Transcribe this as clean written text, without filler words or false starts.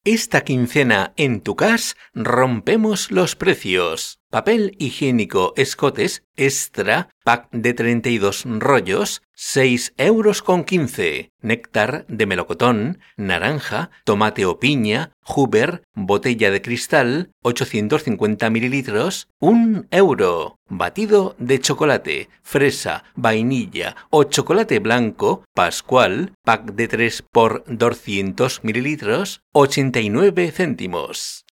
Esta quincena en Tucás rompemos los precios. Papel higiénico Scotte's Extra, pack de 32 rollos, 6,15 €. Néctar de melocotón, naranja, tomate o piña, Huber, botella de cristal, 850 mililitros, 1 €. Batido de chocolate, fresa, vainilla o chocolate blanco, Pascual, pack de 3 por 200 mililitros, 89 céntimos.